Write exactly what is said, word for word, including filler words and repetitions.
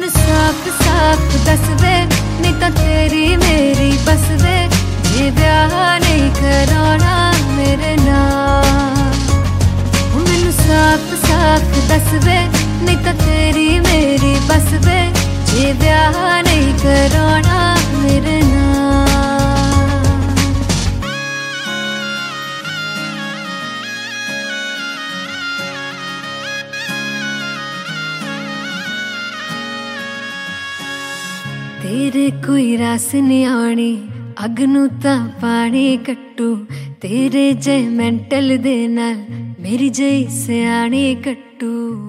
मैनू साफ साफ दस वे, नहीं तो तेरी मेरी बस वे, जे ब्याह नहीं कराना मेरे नाल। मैनू साफ साफ दस वे, नहीं तो तेरी मेरी बस वे, जे ब्याह नहीं कराना मेरे नाल। तेरे कोई रास नहीं आनी, अग नू तां पानी कट्टू, तेरे जे मैंटल दे नाल मेरी जई सियाणी कट्टू।